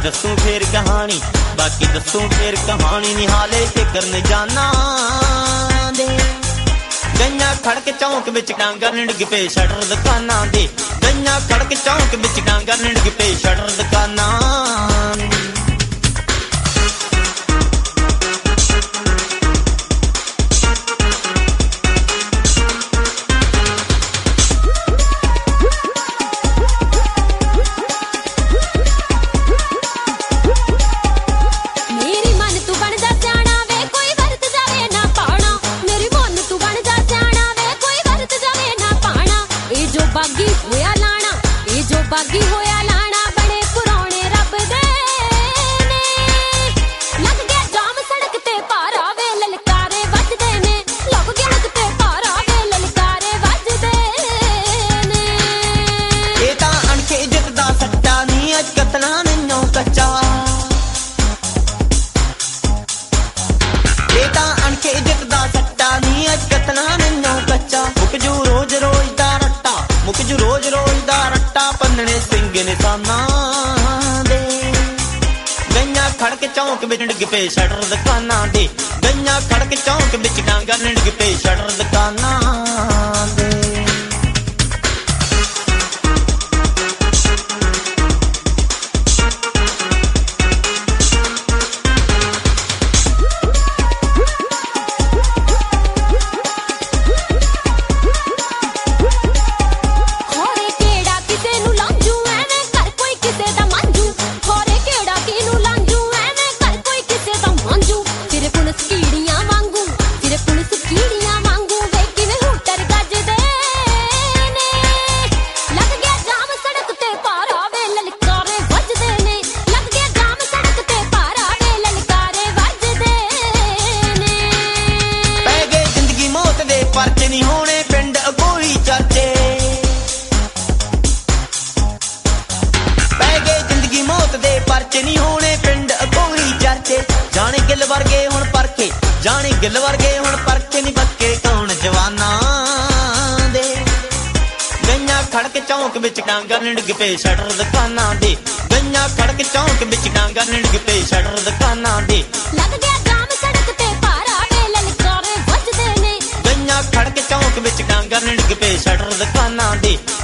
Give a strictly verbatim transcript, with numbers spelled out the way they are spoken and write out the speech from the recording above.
दसूं फिर कहानी, बाकी दसूं फिर कहानी निहाले फिक्र न जाना दे। गईयां खड़क चौंक विच डांगा निड़ग पे शटर दुकानां दे, गईयां खड़क चौंक विच डांगा निड़ग पे शटर दुकानां। बागी होया लाना, ये जो बागी होया लाना बड़े पुराने रब दे ने। लग गया जाम सड़क ते पारा वे ललकारे वजदे ने, लग गया सड़क ते पारा वे ललकारे वजदे ने। ये तां अणखे इज्जत दा सट्टा नी अज कतना नैनों कच्चा, ये तां अणखे इज्जत दा सट्टा नी अज कतना नैनों कच्चा। मुक जू रोज रोज दा मुक जू रोज रोज दा रट्टा पन्नने सिंग निशाना दे। गईयां खड़क चौंक विच डिग पे शटर दुकानां दे, गईयां खड़क चौंक विच डांगा निड़ग पे शटर दुकानां दे। परचे नहीं होने पिंड अगोई चर्चे, पै गए जिंदगी मौत दे परचे नहीं होने पिंड अगोई चर्चे। जाने गिल वर्गे हुण परखे, जाने गिल वर्गे हुण परखे नहीं पक्के कौन जवाना दे। गईयां खड़क चौंक विच डांगा निड़ग पे शटर दुकानां दे, गईयां खड़क चौंक विच डांगा निड़ग पे शटर दुकानां दे। लग गया जाम सड़क ते पारा वे ललकारे वजदे ने, खड़क चौंक विच डांगा निड़ग पे शटर दुकानां दे।